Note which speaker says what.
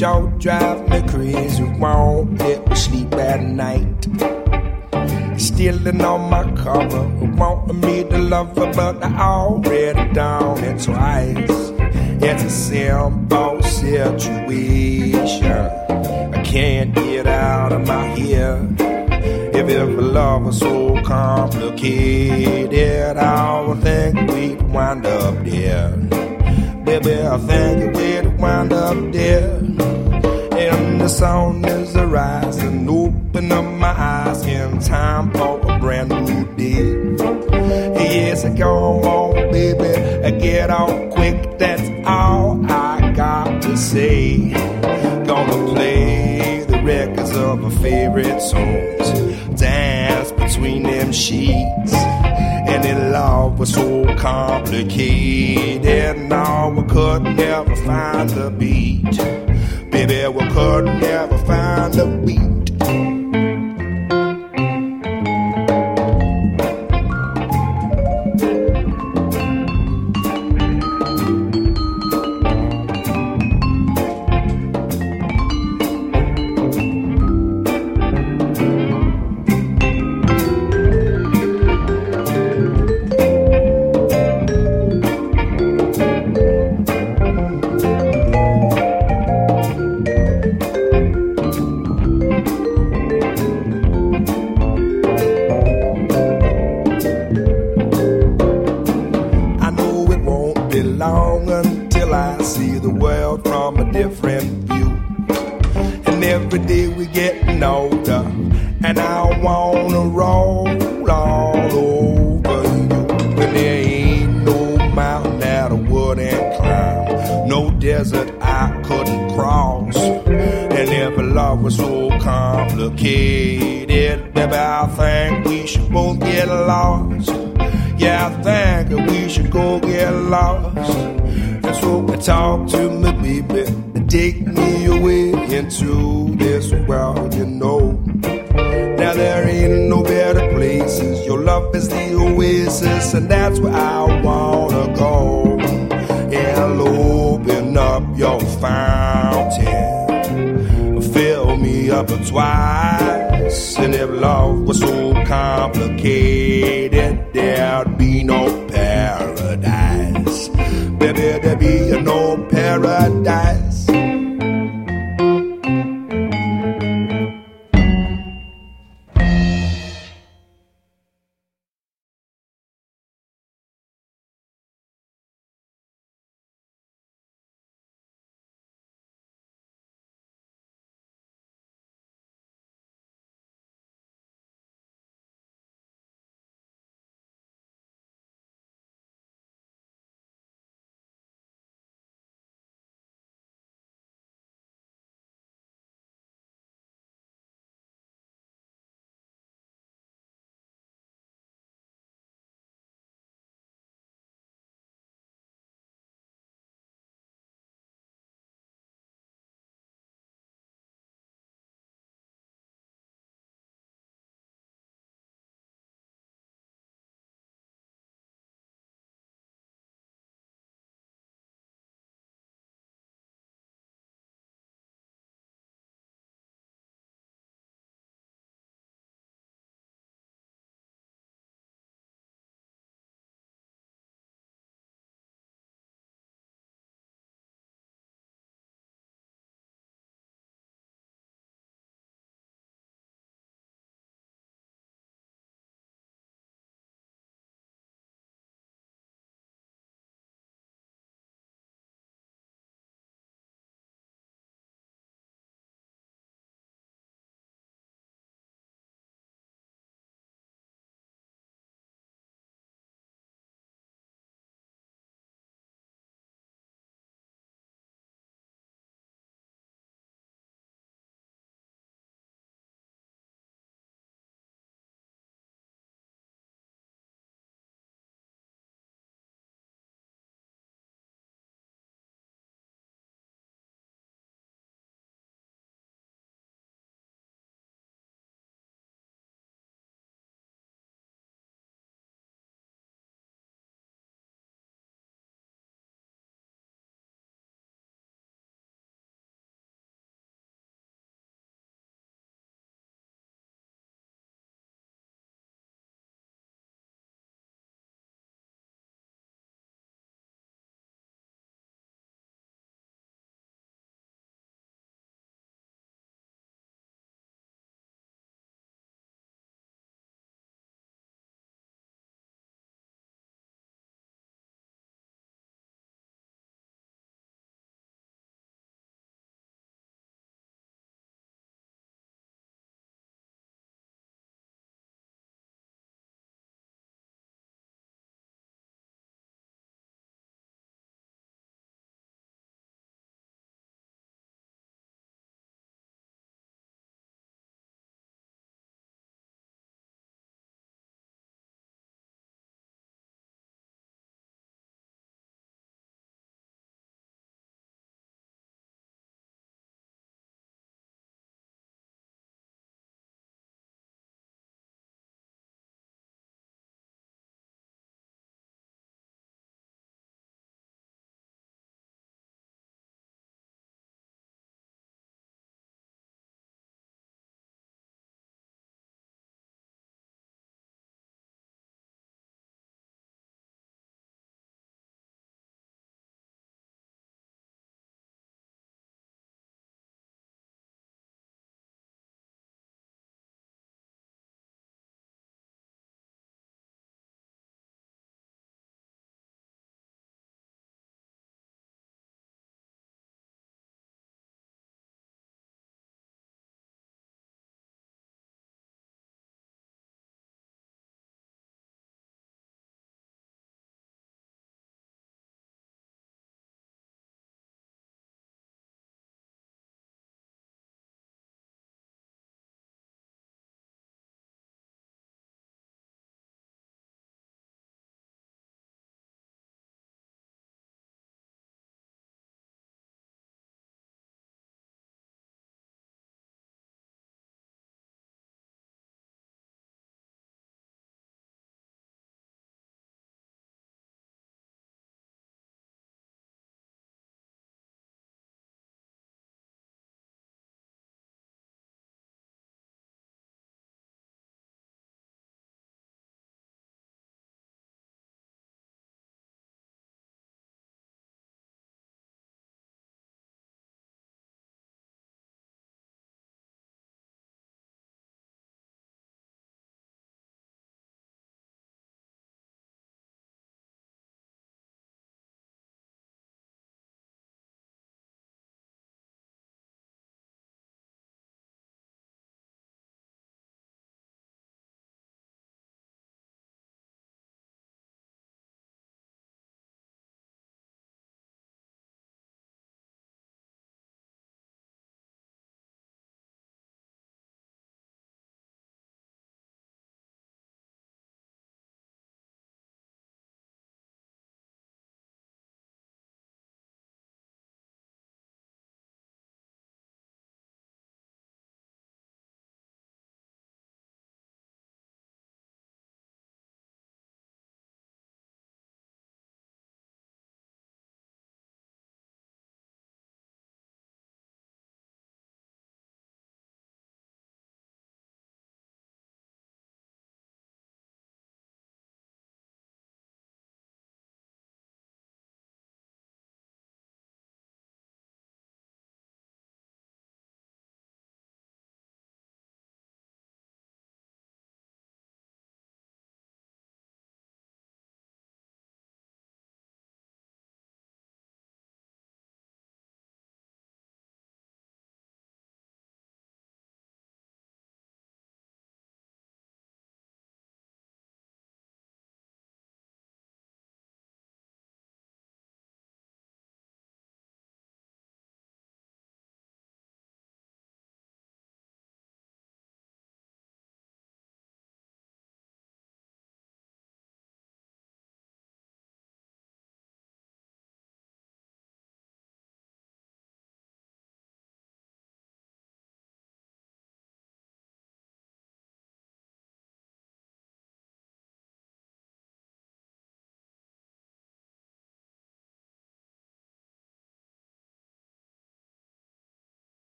Speaker 1: sure drives me crazy. Won't let me sleep at night. Stealing on my cover, wanting me to love her, but I already done it twice. It's a simple situation. I can't get out of my head. If ever love was so complicated, I would think we'd wind up there. Baby, I think we'd wind up there. And the sun is rising, open up my eyes in time for a brand new day. Yes, go on, baby, get on quick, that's all I got to say. Gonna play the records of my favorite songs, dance between them sheets. And then love was so complicated, now we could never find the beat. Baby, we could never find the beat. Long until I see the world from a different view. And every day we're getting older, and I wanna roll all over you. But there ain't no mountain that I wouldn't climb, no desert I couldn't cross. And if love was so complicated, baby, I think we should both get lost. Yeah, I think we should go get lost. And so talk to me, baby, and take me away into this world, you know. Now there ain't no better places. Your love is the oasis, and that's where I wanna go. And open up your fountain, fill me up twice. And if love was so complicated, there'd be no paradise.